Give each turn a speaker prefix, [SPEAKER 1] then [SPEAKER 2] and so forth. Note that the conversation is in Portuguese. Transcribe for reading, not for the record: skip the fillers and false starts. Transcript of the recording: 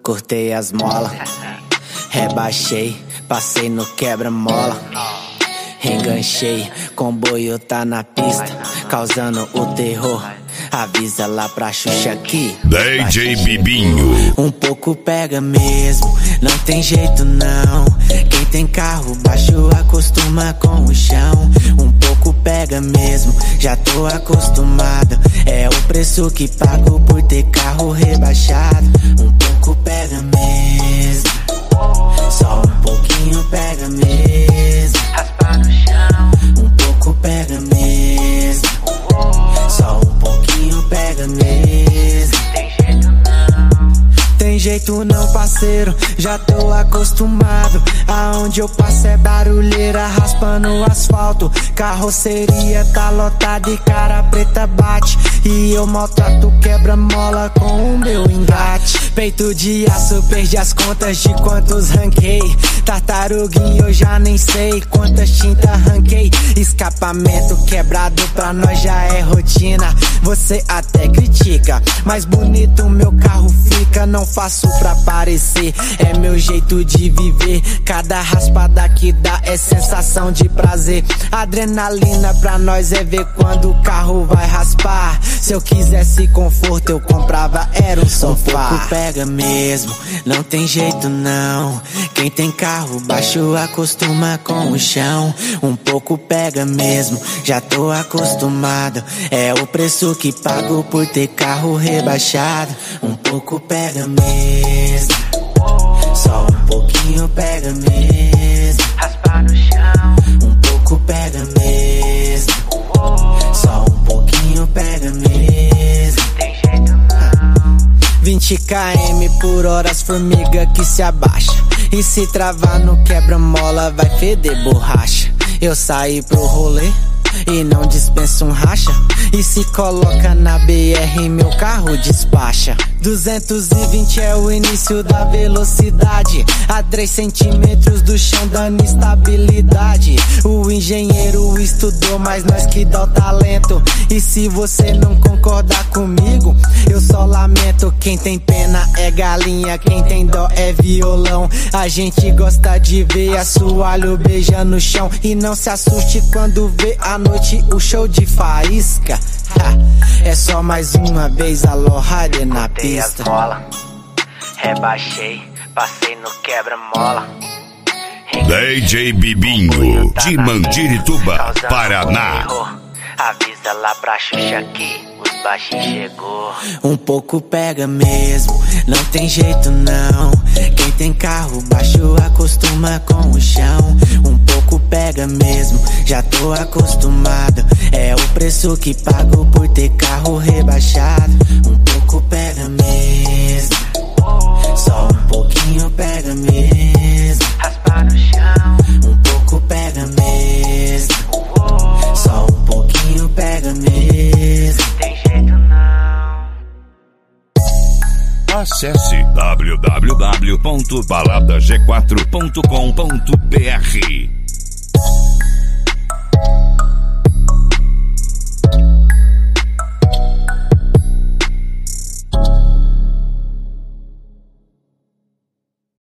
[SPEAKER 1] cortei as molas, rebaixei, passei no quebra-mola. Enganchei, comboio tá na pista, causando o terror. Avisa lá pra Xuxa que
[SPEAKER 2] DJ Bibinho.
[SPEAKER 1] Um pouco pega mesmo, não tem jeito não. Quem tem carro baixo acostuma com o chão. Um pouco pega mesmo, já tô acostumado. É o preço que pago por ter carro rebaixado. Um pouco pega mesmo, só um pouquinho pega mesmo. Raspa no chão. Um pouco pega mesmo, só um pouquinho pega mesmo. Tem jeito não, tem jeito não, parceiro, já tô acostumado. Aonde eu passo é barulheira raspando o asfalto. Carroceria tá lotada e cara preta bate. E eu maltrato quebra-mola com o meu engate. Peito de aço, perdi as contas de quantos ranquei. Tartaruguinho eu já nem sei quantas tintas ranquei. Escapamento quebrado pra nós já é rotina. Você até critica, mas bonito meu carro fica. Não faço pra parecer, é meu jeito de viver. Cada raspada que dá é sensação de prazer. Adrenalina pra nós é ver quando o carro vai raspar. Se eu quisesse conforto eu comprava, era um sofá. Um pouco pega mesmo, não tem jeito não. Quem tem carro baixo acostuma com o chão. Um pouco pega mesmo, já tô acostumado. É o preço que pago por ter carro rebaixado. Um pouco pega mesmo, só um pouquinho pega mesmo. Raspa no chão. Um pouco pega mesmo, só um pouquinho pega mesmo. Tem jeito não. 20 km por hora, as formiga que se abaixa. E se travar no quebra-mola vai feder borracha. Eu saí pro rolê e não dispenso um racha. E se coloca na BR meu carro despacha. 220 é o início da velocidade, a 3 centímetros do chão dando estabilidade. O engenheiro estudou, mas nós que dá o talento. E se você não concordar comigo, eu só lamento. Quem tem pena é galinha, quem tem dó é violão. A gente gosta de ver assoalho beijando no chão. E não se assuste quando vê à noite o show de faísca. É só mais uma vez a Lohade na pista. As mola, rebaixei, passei no quebra-mola.
[SPEAKER 2] DJ Bibinho, de Mandirituba, Paraná.
[SPEAKER 1] Avisa lá pra Xuxa que os baixinhos chegou. Um pouco pega mesmo, não tem jeito não. Quem tem carro baixo acostuma com o chão. Um pouco pega mesmo, já tô acostumado. É o preço que pago por ter carro rebaixado. Um pouco pega mesmo, só um pouquinho pega mesmo. Raspa no chão. Um pouco pega mesmo, só um pouquinho pega mesmo. Tem jeito não.
[SPEAKER 2] Acesse www.baladag4.com.br